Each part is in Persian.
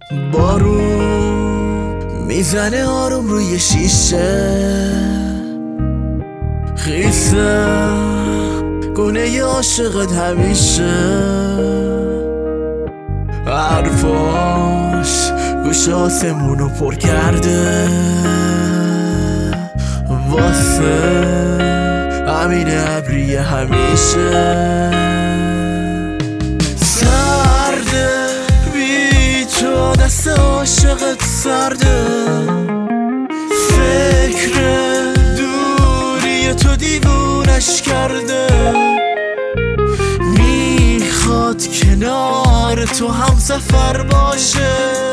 بارون میزنه آروم روی شیشه، خیسه گونه ی عاشقت همیشه، حرفاش گوش آسمونو پر کرده، واسه همین ابری همیشه. سرده بی تو دست عاشقت سرده، فکر دوری تو دیوونش کرده، میخواد کنار تو هم سفر باشه،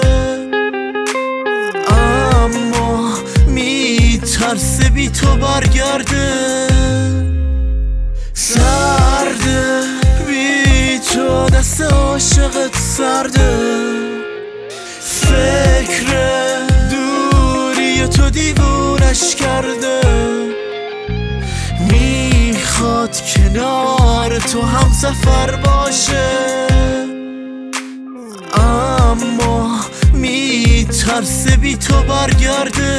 اما میترسه بی تو برگرده. سرده بی تو دست عاشقت سرده، فکر دوری تو دیوونش کرده، میخواد کنار تو هم سفر باشه، اما میترسه بی تو برگرده.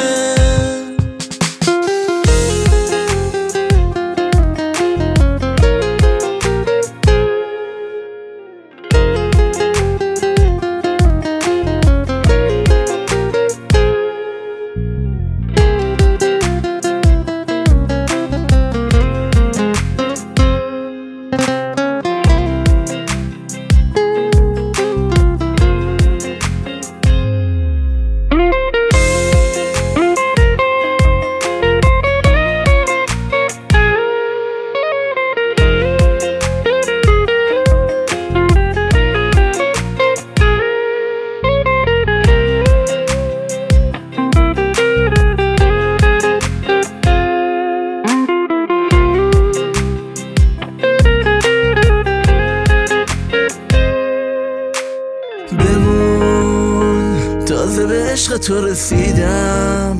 بمون تازه به عشق تو رسیدم،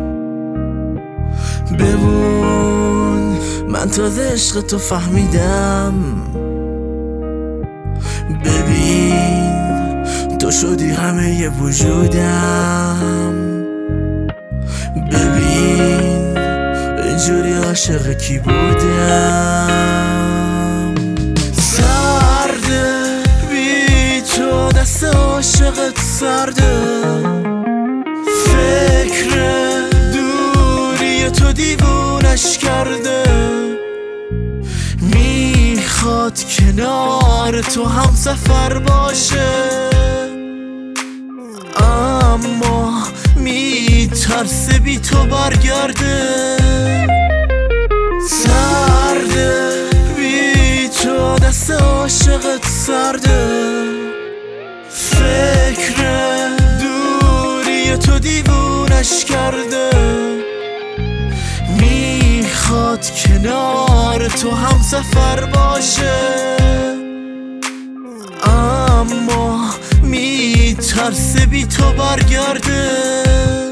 بمون من تازه عشق تو فهمیدم، ببین تو شدی همه ی وجودم، ببین اینجوری عاشق کی بودم. سرده بی تو دست عاشقت سرده، فکر دوری تو دیوونش کرده، میخواد کنار تو هم سفر باشه، اما میترسه بی تو برگرده. سرده بی تو دست عاشقت سرده، فکر دوری تو دیوونش کرده، میخواد کنار تو هم سفر باشه، اما میترسه بی تو برگرده.